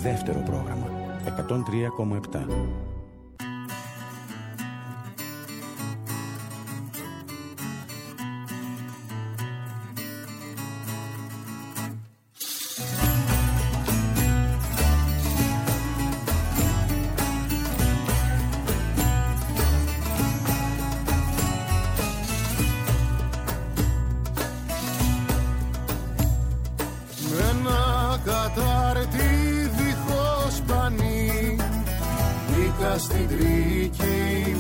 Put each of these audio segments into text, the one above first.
δεύτερο πρόγραμμα 103,7. Στην τρικυμία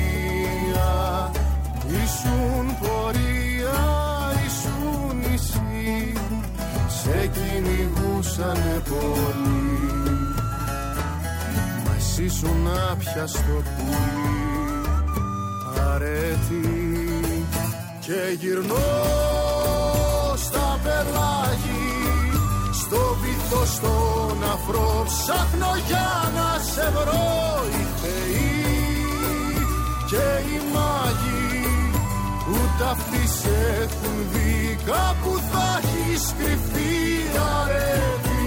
ήσουν πορεία, ήσουν νησί, σε κυνηγούσανε πολύ, μα εσύ ήσουν άπιαστο πουλί. Αρέτη και γυρνώ στα πελάγι, στο βυθό στον αφρό, ψάχνω για να σε βρω. Οι θεοί και οι μάγοι ούτε αυτοί σε έχουν δει, κάπου θα έχεις κρυφτεί. Αρέτη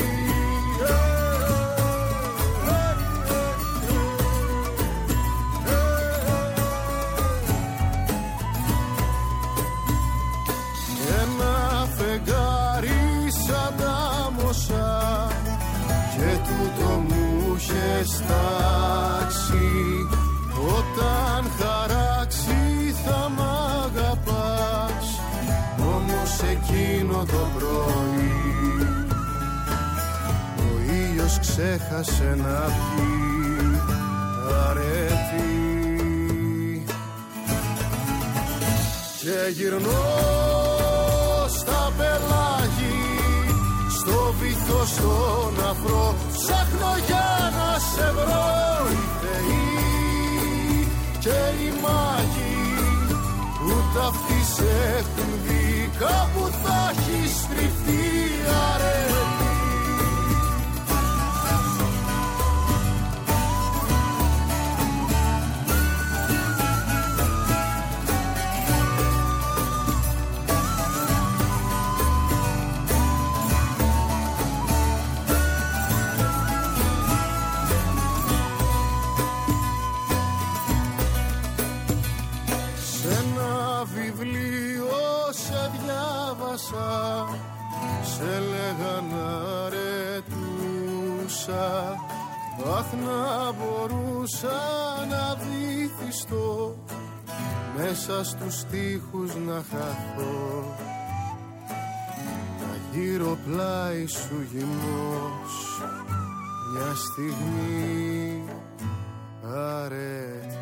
ένα φεγγάρι σαν τα μοσά και τούτο μου είχες τάξει. Όταν χαράξει θα μ' αγαπάς, όμως εκείνο το πρωί ο ήλιος ξέχασε να βγει. Αρέτη και γυρνώ στα πελάγι, στο βυθό στον αφρό, ψάχνω για να σε βρω. Οι θεοί και οι μάγοι ούτε αυτοί σε έχουν δει, κάπου θα έχεις κρυφτεί. Αρέτη σε λέγαν αρετούσα, αχ να μπορούσα να βυθιστώ, μέσα στους στίχους να χαθώ, να γύρω πλάι σου γυμνός, μια στιγμή αρέτη.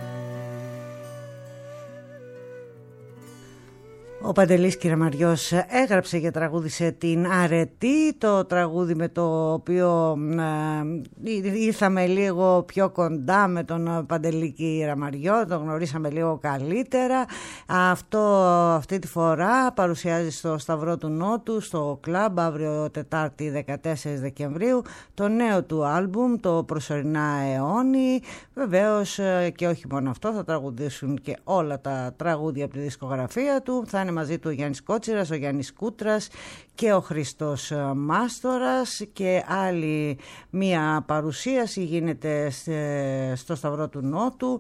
Ο Παντελής Κυραμαριός έγραψε και τραγούδισε την Αρετή, το τραγούδι με το οποίο ήρθαμε λίγο πιο κοντά με τον Παντελή Κυραμαριό, τον γνωρίσαμε λίγο καλύτερα. Αυτή τη φορά παρουσιάζει στο Σταυρό του Νότου, στο κλαμπ, αύριο Τετάρτη 14 Δεκεμβρίου, το νέο του άλμπουμ, το Προσωρινά Αιώνι. Βεβαίως και όχι μόνο αυτό, θα τραγουδήσουν και όλα τα τραγούδια από τη δισκογραφία του. Θα είναι μαζί του ο Γιάννης Κότσιρας, ο Γιάννης Κούτρας και ο Χριστός Μάστορας, και άλλη μία παρουσίαση γίνεται στο Σταυρό του Νότου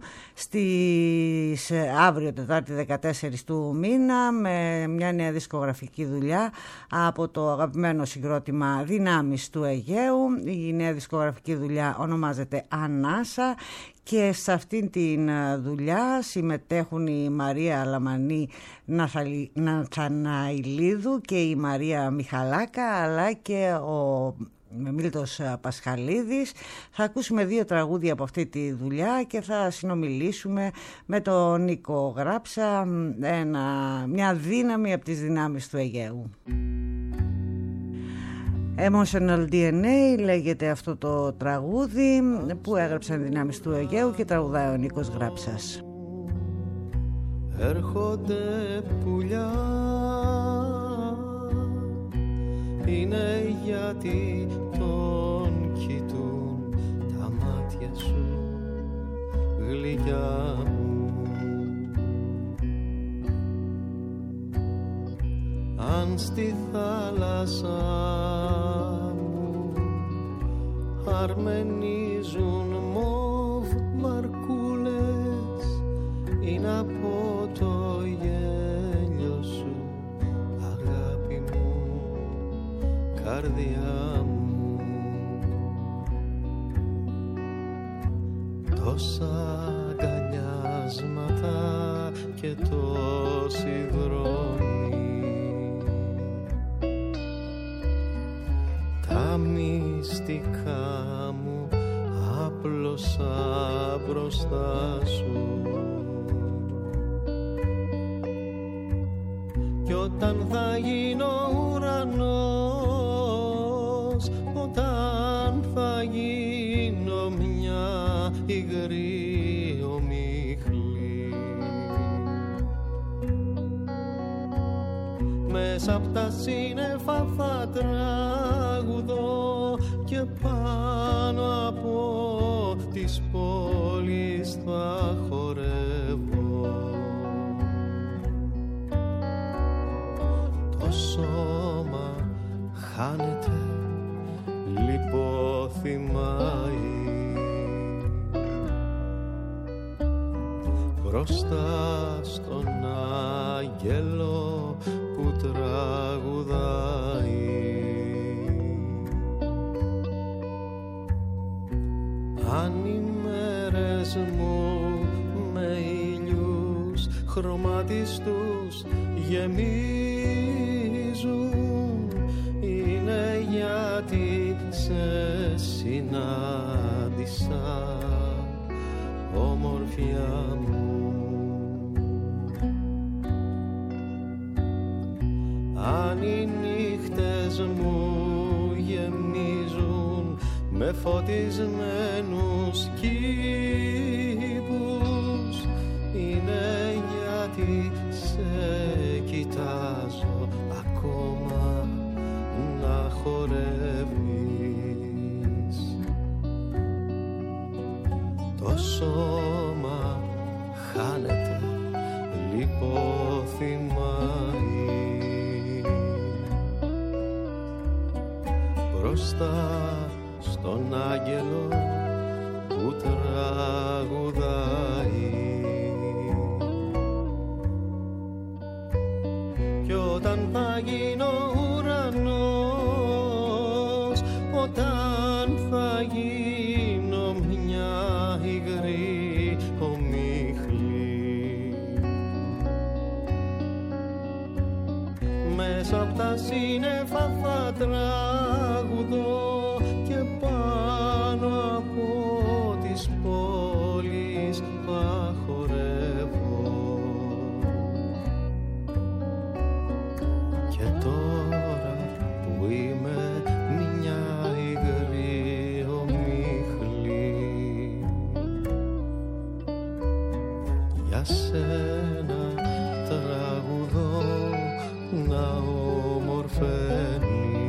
αύριο Τετάρτη 14 του μήνα, με μια νέα δισκογραφική δουλειά από το αγαπημένο συγκρότημα Δυνάμεις του Αιγαίου. Η νέα δισκογραφική δουλειά ονομάζεται Ανάσα και σε αυτήν την δουλειά συμμετέχουν η Μαρία Αλαμανή Νατσαναηλίδου και η Μαρία Μιχαλάκα, αλλά και ο Μίλτος Πασχαλίδης. Θα ακούσουμε 2 τραγούδια από αυτή τη δουλειά και θα συνομιλήσουμε με τον Νίκο Γράψα, μια δύναμη από τις δυνάμεις του Αιγαίου. Emotional DNA λέγεται αυτό το τραγούδι που έγραψαν δυνάμεις του Αιγαίου και τραγουδάει ο Νίκος Γράψας. Έρχονται πουλιά, είναι γιατί τον κοιτούν τα μάτια σου γλυκιά μου. Αν στη θάλασσα μου αρμενίζουν μοβ βαρκούλες, είναι από το γέλιο σου, αγάπη μου, καρδιά μου. Τόσα αγκαλιάσματα και τόσοι δρόμοι, τα μυστικά μου άπλωσα μπροστά σου. Κι όταν θα γίνω ουρανός, όταν θα γίνω μια υγρή ομίχλη, μέσα απ' τα σύννεφα θα τραγουδώ και πάνω από τις πόλεις θα χορεύω. Το σώμα χάνεται, λιποθυμάει, μπροστά στον άγγελο που τραγουδάει. Αν οι μέρες μου με ήλιους χρωματιστούς γεμίζουν, είναι γιατί σε συνάντησα, ομορφιά μου. Αν οι νύχτες μου γεμίζουν με φωτισμένους κήπους, είναι γιατί σε κοιτάζω ακόμα να χορεύεις. Το σώμα χάνεται, λιποθυμάει, μπροστά στον άγγελο που τραγουδάει. Κι όταν θα γίνω ουρανός, όταν θα γίνω μια υγρή ομίχλη, μέσα απ' τα σύννεφα θα τραγουδώ και πάνω από τις πόλεις θα χορεύω. Και τώρα που είμαι μια υγρή ομίχλη, για σένα τραγουδώ να ομορφαίνεις.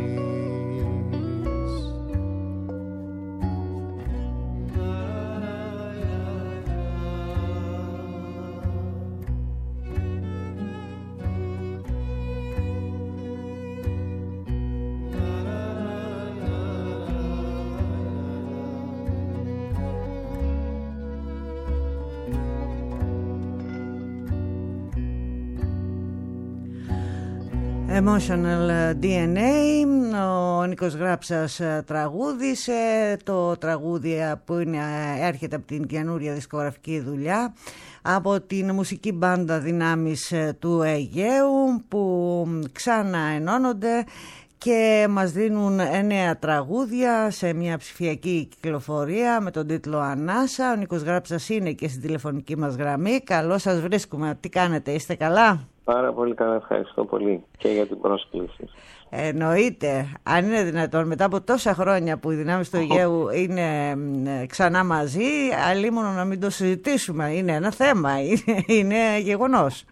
Emotional DNA, ο Νίκος Γράψας τραγούδισε το τραγούδι που έρχεται από την καινούρια δισκογραφική δουλειά από την μουσική μπάντα Δυνάμεις του Αιγαίου, που ξαναενώνονται και μας δίνουν 9 τραγούδια σε μια ψηφιακή κυκλοφορία με τον τίτλο Ανάσα. Ο Νίκος Γράψας είναι και στην τηλεφωνική μας γραμμή. Καλώς σας βρίσκουμε. Τι κάνετε, είστε καλά? Πάρα πολύ καλά, ευχαριστώ πολύ και για την πρόσκληση. Εννοείται, αν είναι δυνατόν, μετά από τόσα χρόνια που οι Δυνάμεις του Αιγαίου είναι ξανά μαζί, αλλήμωνο να μην το συζητήσουμε. Είναι ένα θέμα, είναι γεγονός.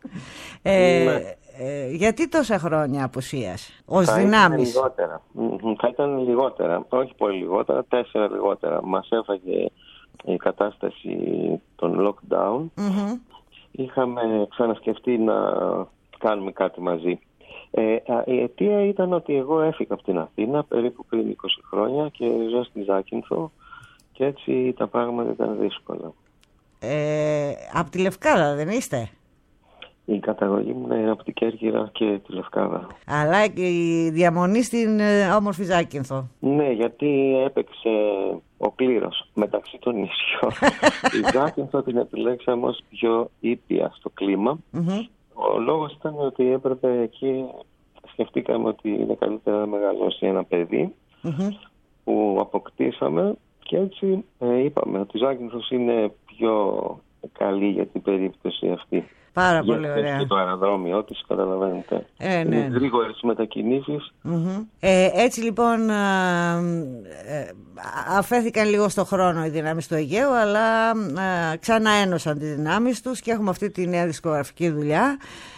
Γιατί τόσα χρόνια απουσίας ως Δυνάμεις? Θα ήταν λιγότερα, όχι πολύ λιγότερα, 4 λιγότερα. Μας έφαγε η κατάσταση των lockdown. Είχαμε ξανασκεφτεί να κάνουμε κάτι μαζί. Η αιτία ήταν ότι εγώ έφυγα από την Αθήνα περίπου πριν 20 χρόνια και ζω στη Ζάκυνθο και έτσι τα πράγματα ήταν δύσκολα. Από τη Λευκάδα δεν είστε? Η καταγωγή μου είναι από την Κέρκυρα και τη Λευκάδα. Αλλά η διαμονή στην όμορφη Ζάκυνθο. Ναι, γιατί έπαιξε ο κλήρος μεταξύ των νησιών. Η Ζάκυνθο την επιλέξαμε ως πιο ήπια στο κλίμα. Ο λόγος ήταν ότι έπρεπε εκεί, σκεφτήκαμε ότι είναι καλύτερα να μεγαλώσει ένα παιδί που αποκτήσαμε και έτσι είπαμε ότι η Ζάκυνθος είναι πιο καλή για την περίπτωση αυτή. Πάρα πολύ ωραία. Και το αεροδρόμιο της, καταλαβαίνετε. Είναι γρήγορες μετακινήσεις. Έτσι λοιπόν αφέθηκαν λίγο στο χρόνο οι δυνάμεις του Αιγαίου, αλλά ξαναένωσαν τις δυνάμεις τους και έχουμε αυτή τη νέα δισκογραφική δουλειά.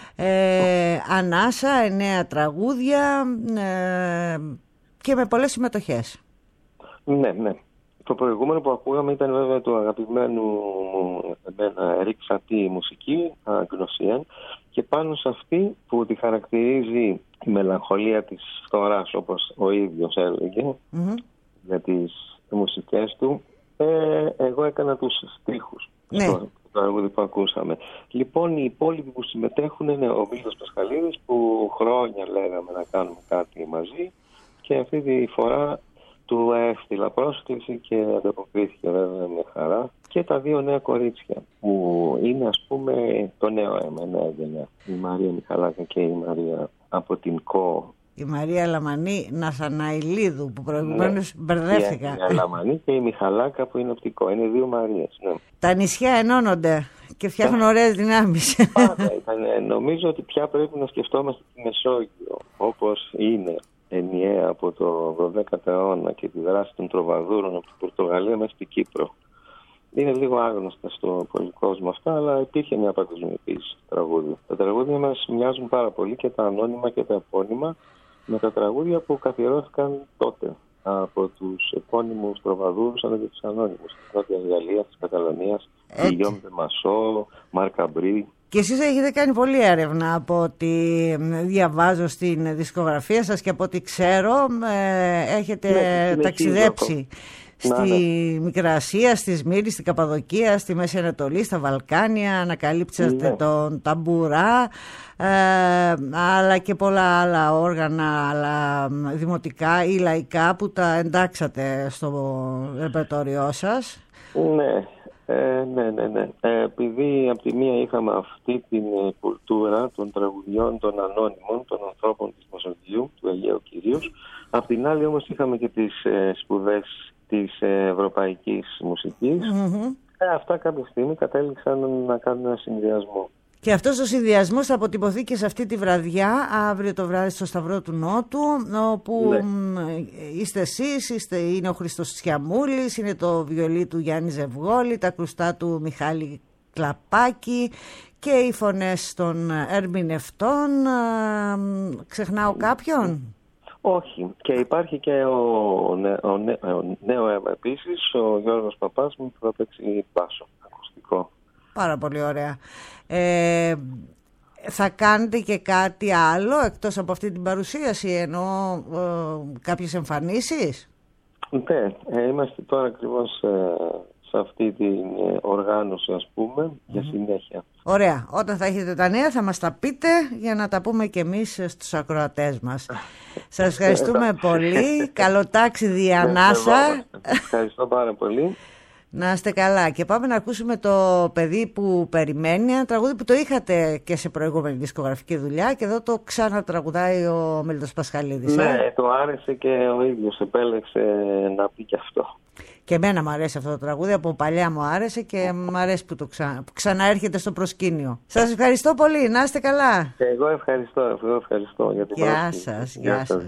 Ανάσα, 9 τραγούδια και με πολλές συμμετοχές. Ναι, ναι. Το προηγούμενο που ακούγαμε ήταν βέβαια του αγαπημένου μου εμένα Ρίξατη μουσική, Αγνωσίαν, και πάνω σε αυτή που τη χαρακτηρίζει η μελαγχολία της φθοράς, όπως ο ίδιος έλεγε για τις μουσικές του, εγώ έκανα τους στίχους στο τραγούδι που ακούσαμε. Λοιπόν, οι υπόλοιποι που συμμετέχουν είναι ο Βίλος Πασχαλίδης, που χρόνια λέγαμε να κάνουμε κάτι μαζί και αυτή τη φορά του έστειλα πρόσκληση και ανταποκρίθηκε βέβαια με χαρά. Και τα 2 νέα κορίτσια που είναι ας πούμε το νέο αίμα, νέα γενιά. Η Μαρία Μιχαλάκα και η Μαρία από την ΚΟ. Η Μαρία Λαμανή Ναθαναηλίδου που προηγουμένως μπερδεύτηκα. Η Λαμανή και η Μιχαλάκα που είναι από την ΚΟ. Είναι 2 Μαρίες. Ναι. Τα νησιά ενώνονται και φτιάχνουν ωραίες δυνάμεις. Πάντα ήταν. Νομίζω ότι πια πρέπει να σκεφτόμαστε τη Μεσόγειο όπως είναι ενιαία από το 12ο αιώνα και τη δράση των τροβαδούρων από την Πορτογαλία μέχρι την Κύπρο. Είναι λίγο άγνωστα στο πολυκόσμο αυτά, αλλά υπήρχε μια παγκοσμιοποίηση του τραγούδιου. Τα τραγούδια μας μοιάζουν πάρα πολύ, και τα ανώνυμα και τα επώνυμα, με τα τραγούδια που καθιερώθηκαν τότε από τους επώνυμους τροβαδούρους αλλά και τους ανώνυμους της Νότιας Γαλλίας, της Καταλωνίας, Γκυγιόμ ντε Μασό, Μαρκ Καμπρί. Και εσείς έχετε κάνει πολλή έρευνα από ό,τι διαβάζω στην δισκογραφία σας και από ό,τι ξέρω. Έχετε ταξιδέψει στη Μικρά Ασία, στη Σμύρνη, στην Καπαδοκία, στη Μέση Ανατολή, στα Βαλκάνια, ανακαλύψατε τον ταμπουρά, αλλά και πολλά άλλα όργανα, άλλα δημοτικά ή λαϊκά που τα εντάξατε στο ρεπερτόριό σας. Ναι. Ναι. Επειδή από τη μία είχαμε αυτή την κουλτούρα των τραγουδιών των ανώνυμων, των ανθρώπων της Μεσογείου, του Αιγαίου κυρίως, από την άλλη όμως είχαμε και τις σπουδές της ευρωπαϊκής μουσικής. Αυτά κάποια στιγμή κατέληξαν να κάνουν ένα συνδυασμό. Και αυτός ο συνδυασμός θα αποτυπωθεί και σε αυτή τη βραδιά, αύριο το βράδυ στο Σταυρό του Νότου, όπου είστε εσείς, είναι ο Χριστός Σιαμούλης, είναι το βιολί του Γιάννη Ζευγόλη, τα κρουστά του Μιχάλη Κλαπάκη και οι φωνές των ερμηνευτών. Ξεχνάω κάποιον? Όχι. Και υπάρχει και ο νέο αίμα επίσης, ο Γιώργος Παπάς που θα παίξει μπάσο ακουστικό. Πάρα πολύ ωραία. Θα κάνετε και κάτι άλλο εκτός από αυτή την παρουσίαση, εννοώ κάποιες εμφανίσεις? Ναι, είμαστε τώρα ακριβώς σε αυτή την οργάνωση, ας πούμε, για συνέχεια. Ωραία. Όταν θα έχετε τα νέα θα μας τα πείτε για να τα πούμε και εμείς στους ακροατές μας. Σας ευχαριστούμε πολύ. Καλό ταξίδι ανάσα. Ευχαριστώ πάρα πολύ. Να είστε καλά. Και πάμε να ακούσουμε το παιδί που περιμένει. Ένα τραγούδι που το είχατε και σε προηγούμενη δισκογραφική δουλειά και εδώ το ξανατραγουδάει ο Μέλιτος Πασχαλίδης. Ναι, το άρεσε και ο ίδιος επέλεξε να πει και αυτό. Και εμένα μου αρέσει αυτό το τραγούδι, από παλιά μου άρεσε και μου αρέσει που ξαναέρχεται στο προσκήνιο. Σας ευχαριστώ πολύ, να είστε καλά. Και εγώ ευχαριστώ για την πρόσκληση. Γεια σας.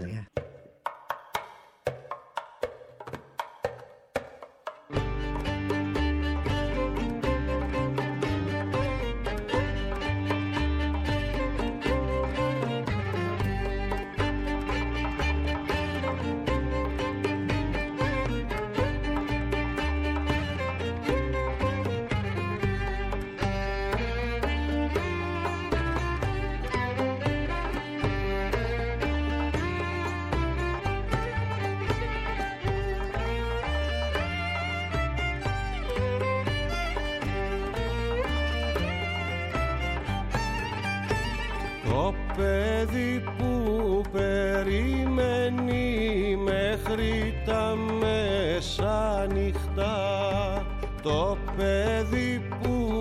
παιδί που περιμένει μέχρι τα μεσάνυχτα, το παιδί που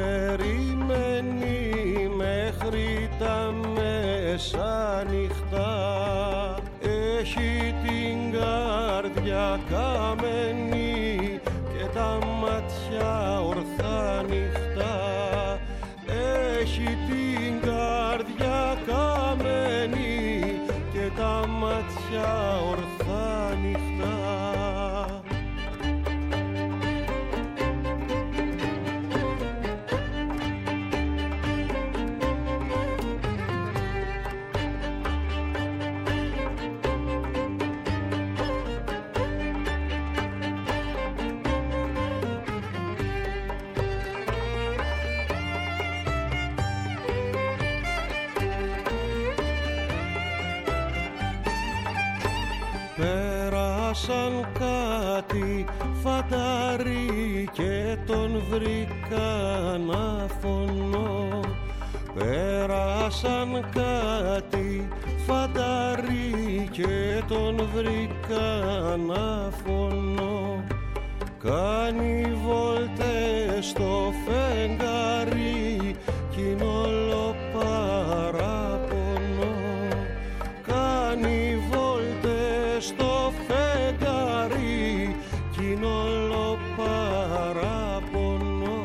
περιμένει μέχρι τα μεσάνυχτα, έχει την καρδιά καμένη και τα μάτια ορθά νυχτά. Έχει την καρδιά καμένη και τα μάτια ορθά νυχτά. Πέρασαν κάτι φαντάρι και τον βρήκαν αφωνό. Πέρασαν κάτι φαντάρι και τον βρήκαν αφωνό. Κάνει βόλτες στο φεγγάρι κι είναι όλο παράπονο. Κάνει βόλτες στο φεγγάρι κι είναι όλο παράπονο.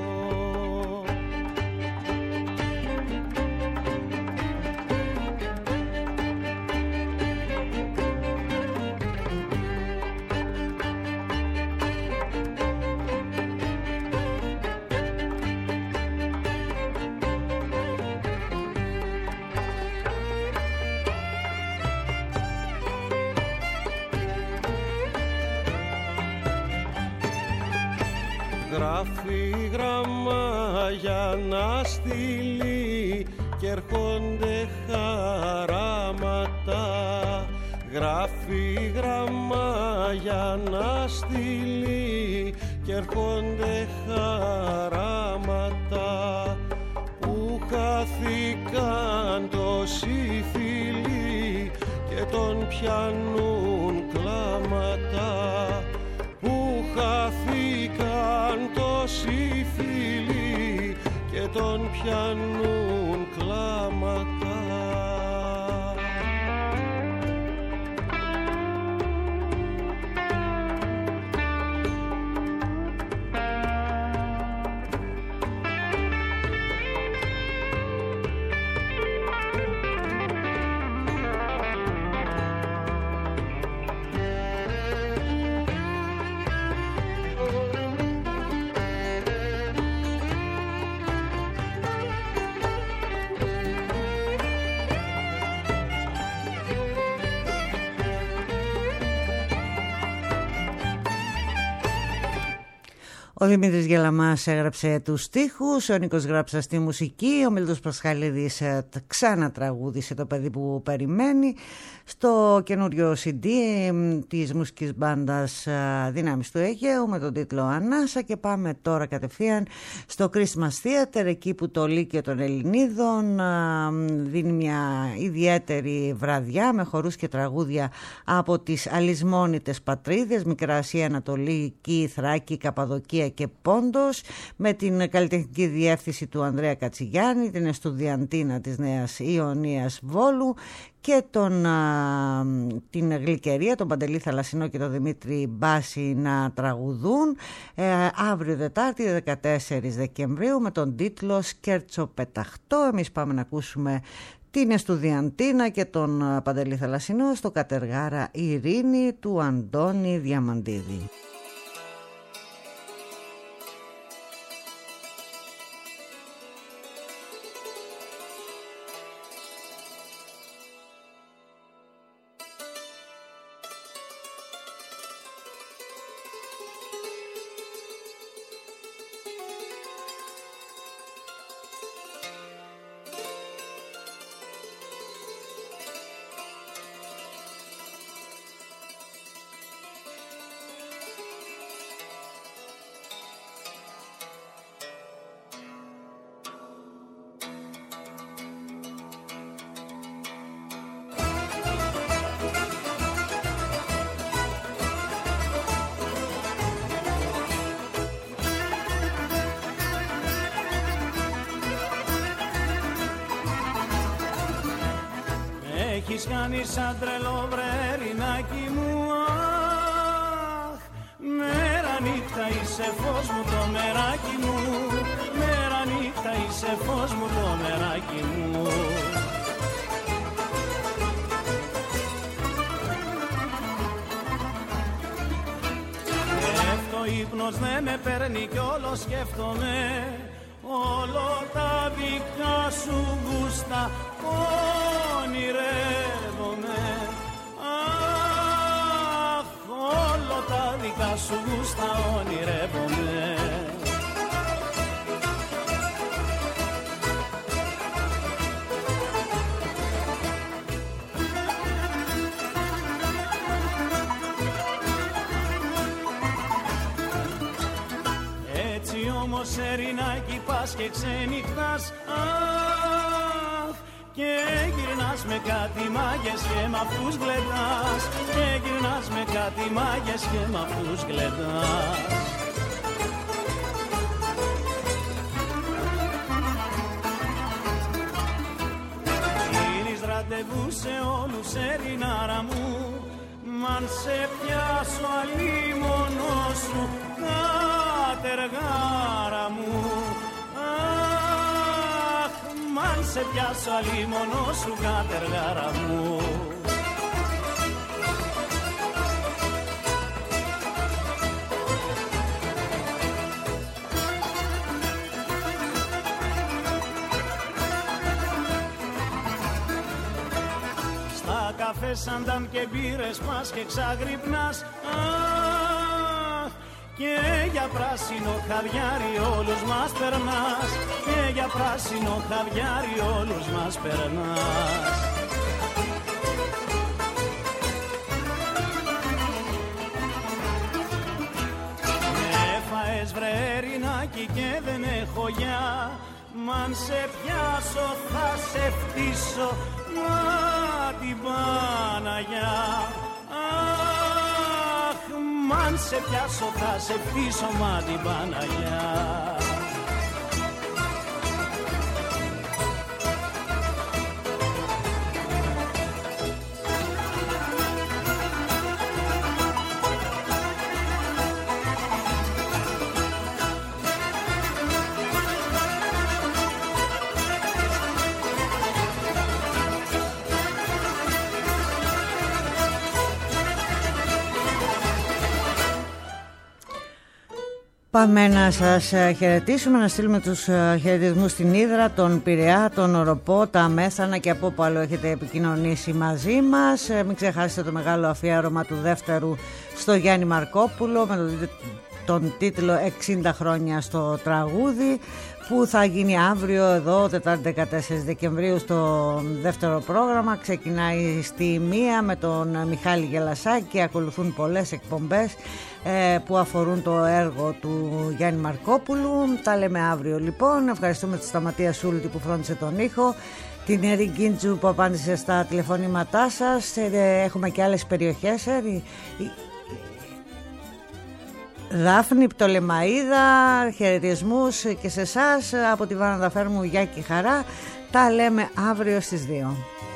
Γράφει γράμμα για να στείλει κι έρχονται χαράματα. Γράφει γράμμα για να στείλει κι έρχονται χαράματα. Που χάθηκαν τόσοι φίλοι και τον πιάνουν κλάματα. Που χάθηκαν τόσοι φίλοι και τον πιάνουν κλάματα. Ο Δημήτρης Γελαμάς έγραψε τους στίχους, ο Νίκος Γράψα στη μουσική, ο Μίλτος Πασχαλίδης ξανατραγούδισε το παιδί που περιμένει στο καινούριο CD της μουσικής μπάντας Δυνάμεις του Αιγαίου με τον τίτλο Ανάσα. Και πάμε τώρα κατευθείαν στο Christmas Theater, εκεί που το Λύκειο των Ελληνίδων δίνει μια ιδιαίτερη βραδιά με χορούς και τραγούδια από τις αλυσμόνητες πατρίδες, Μικρά Ασία, Ανατολική, Θράκη, Καπαδοκία και Πόντος, με την καλλιτεχνική διεύθυνση του Ανδρέα Κατσιγιάννη, την Εστουδιαντίνα της Νέας Ιωνίας Βόλου και την Γλυκερία, τον Παντελή Θαλασσινό και τον Δημήτρη Μπάση να τραγουδούν αύριο Δετάρτη 14 Δεκεμβρίου με τον τίτλο Σκέρτσο Πεταχτό. Εμείς πάμε να ακούσουμε την Εστουδιαντίνα και τον Παντελή Θαλασσινό στο Κατεργάρα Ειρήνη του Αντώνη Διαμαντίδη. έχεις κάνει σαν τρελό βρερινάκι μου. Αχ, μέρα νύχτα είσαι φως μου το μεράκι μου. Μέρα νύχτα είσαι φως μου το μεράκι μου. Ο ύπνος δεν με παίρνει κι όλο σκέφτομαι όλο τα δικά σου γούστα ονειρεύομαι. Αχ, όλο τα δικά σου γούστα ονειρεύομαι. Όμως Ερηνάκι πας και ξενυχτάς. Αχ, και γυρνάς με κάτι μάγες και μ' αυτούς γλεντάς. Και γυρνάς με κάτι μάγες και μ' αυτούς γλεντάς. Δίνεις ραντεβού σε όλους Ερηνάρα μου. Μ' αν σε πιάσω αλίμονο σου κατεργάρα μου. Αχ, μ' αν σε πιάσω αλίμονο σου κατεργάρα μου. Καφέ σαντάμ και μπύρες πας και ξαγρυπνάς. Αχ, και για πράσινο χαβιάρι όλους μας περνάς. Και για πράσινο χαβιάρι όλους μας περνάς. Έφαες βρερινάκι και δεν έχω γιά. Μ' αν σε πιάσω θα σε φτύσω μα την Παναγιά. Αχ, μ' αν σε πιάσω θα σε φτύσω μα την Παναγιά. Πάμε να σας χαιρετήσουμε, να στείλουμε τους χαιρετισμούς στην Ύδρα, τον Πειραιά, τον Οροπό, τα Μέθανα και από όπου άλλο έχετε επικοινωνήσει μαζί μας. Μην ξεχάσετε το μεγάλο αφιέρωμα του δεύτερου στο Γιάννη Μαρκόπουλο με τον τίτλο 60 χρόνια στο τραγούδι, που θα γίνει αύριο εδώ, Τετάρτη 14 Δεκεμβρίου, στο δεύτερο πρόγραμμα. Ξεκινάει στη 1 με τον Μιχάλη Γελασάκη και ακολουθούν πολλές εκπομπές που αφορούν το έργο του Γιάννη Μαρκόπουλου. Τα λέμε αύριο λοιπόν. Ευχαριστούμε τη Σταματία Σούλτη που φρόντισε τον ήχο, την Ερή Γκίντζου που απάντησε στα τηλεφωνήματά σας. Έχουμε και άλλες περιοχές. Δάφνη, Πτολεμαΐδα, χαιρετισμούς και σε εσάς από τη Βάννα Δαφέρμου, γεια και χαρά. Τα λέμε αύριο στις 2.